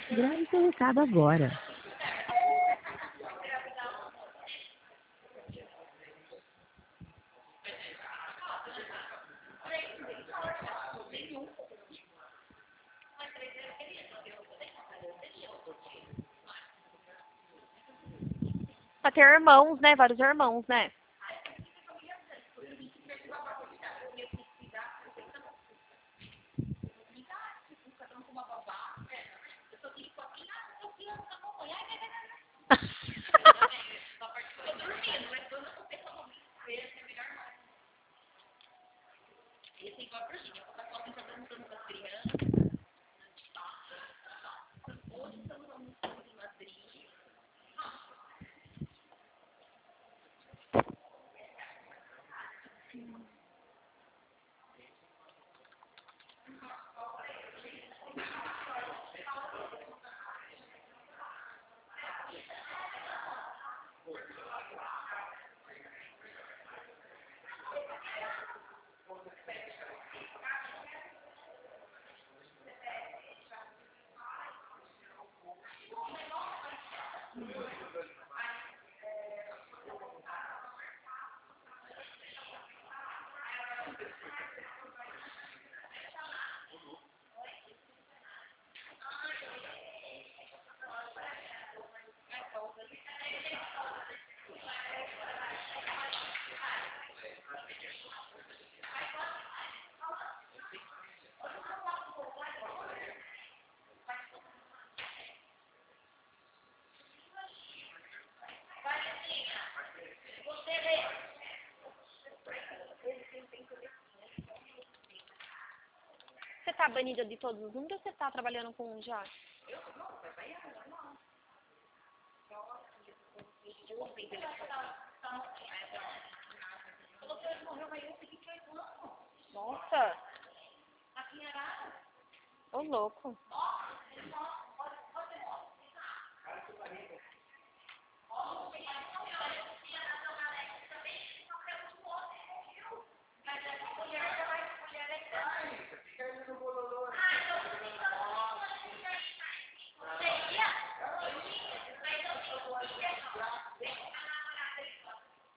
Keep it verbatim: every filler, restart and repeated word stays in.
Grave seu recado agora. Pra ter irmãos, né? Vários irmãos, né? Você tá banida de todos os números ou você tá trabalhando com um já? Nossa! Ô, louco.